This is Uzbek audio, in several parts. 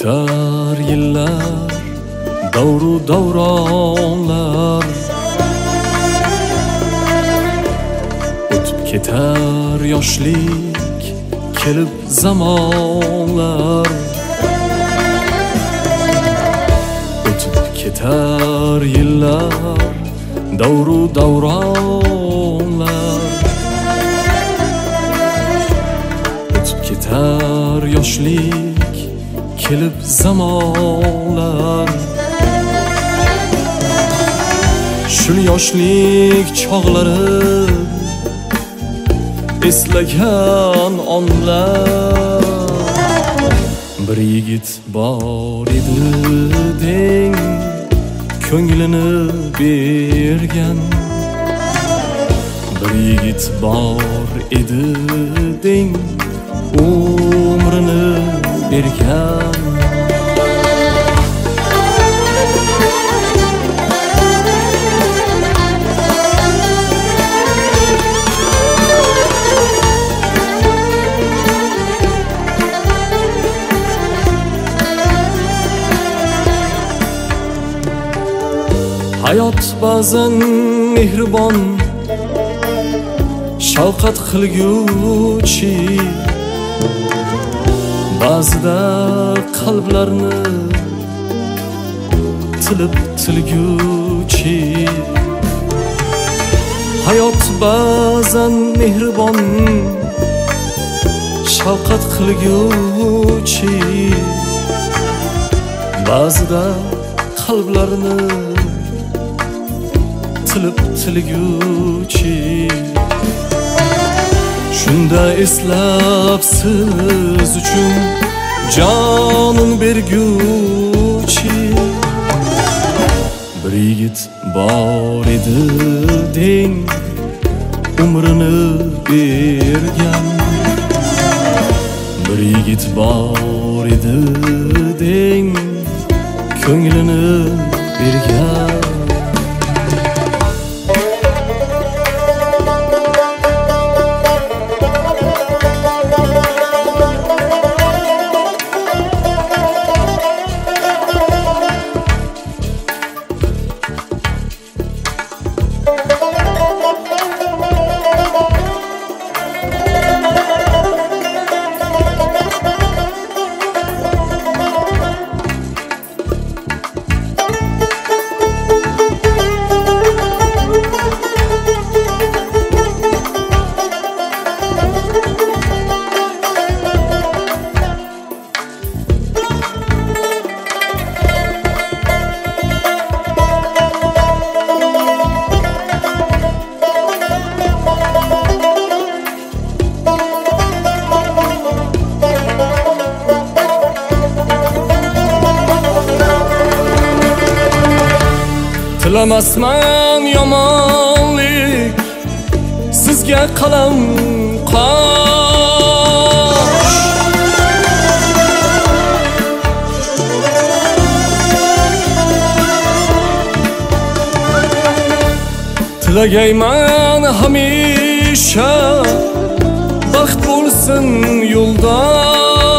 ketar yillar, davru davronlar, o'tib ketar yoshlik, kelib zamonlar, o'tib ketar yillar, davru davronlar, o'tib ketar yoshlik, kelib zamonlar. Shul yoshlik chog'lari eslagan onlar. Bir yigit bor edi deng, ko'nglini bergan. Bir yigit bor edi deng, umrini bergan. Hayot ba'zan mehribon, shafqat qilguchi, ba'zida qalblarni tilib tilguchi. Hayot ba'zan mehribon, shafqat qilguchi, ba'zida qalblarni tilib tilguchi. Shunda eslab siz uchun jonin berguchi. Bir yigit bor edi deng, umrini bergan. Bir yigit bor edi deng, ko'nglini bergan. Tilamasman yomonlik, sizga qalam qosh. Tilagayman hamisha, baxt bo'lsin yo'ldosh.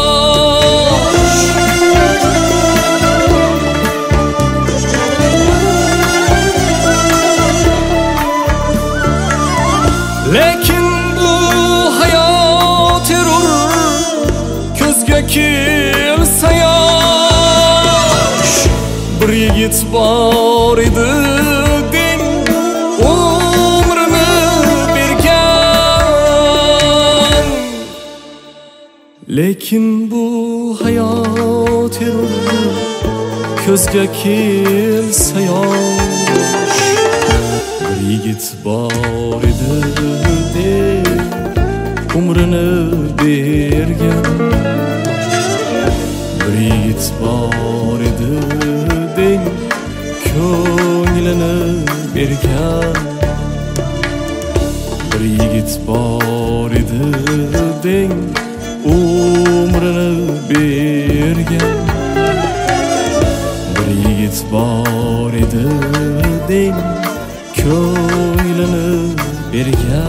Lekin bu hayot erur, ko'zga kelsa yosh. Bir yigit bor edi deng, umrini bergan. Lekin bu hayot erur, ko'zga kelsa yosh. Bir yigit bor edi deng, umrini bergan. Bir yigit bor edi deng, ko'nglini bergan. Bir yigit bor edi deng, umrini bergan. Bir yigit bor edi deng, ko'nglini bergan.